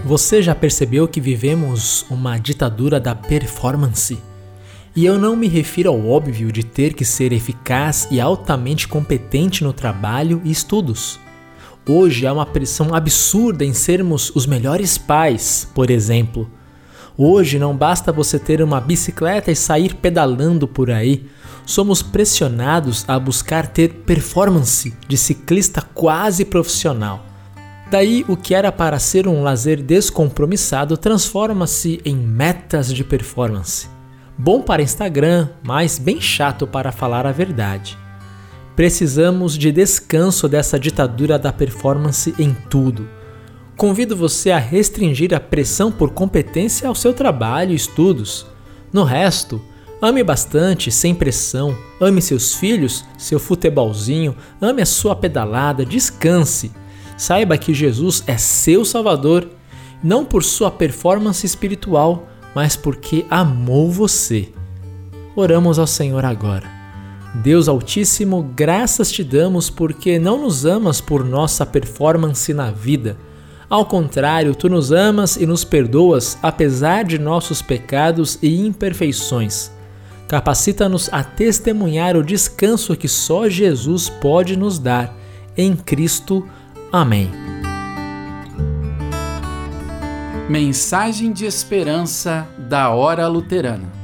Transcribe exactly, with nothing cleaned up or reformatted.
Você já percebeu que vivemos uma ditadura da performance? E eu não me refiro ao óbvio de ter que ser eficaz e altamente competente no trabalho e estudos. Hoje há uma pressão absurda em sermos os melhores pais, por exemplo. Hoje não basta você ter uma bicicleta e sair pedalando por aí. Somos pressionados a buscar ter performance de ciclista quase profissional. Daí, o que era para ser um lazer descompromissado transforma-se em metas de performance. Bom para Instagram, mas bem chato para falar a verdade. Precisamos de descanso dessa ditadura da performance em tudo. Convido você a restringir a pressão por competência ao seu trabalho e estudos. No resto, ame bastante, sem pressão. Ame seus filhos, seu futebolzinho, ame a sua pedalada, descanse. Saiba que Jesus é seu Salvador, não por sua performance espiritual, mas porque amou você. Oramos ao Senhor agora. Deus Altíssimo, graças te damos porque não nos amas por nossa performance na vida. Ao contrário, tu nos amas e nos perdoas apesar de nossos pecados e imperfeições. Capacita-nos a testemunhar o descanso que só Jesus pode nos dar. Em Cristo. Amém. Mensagem de esperança da Hora Luterana.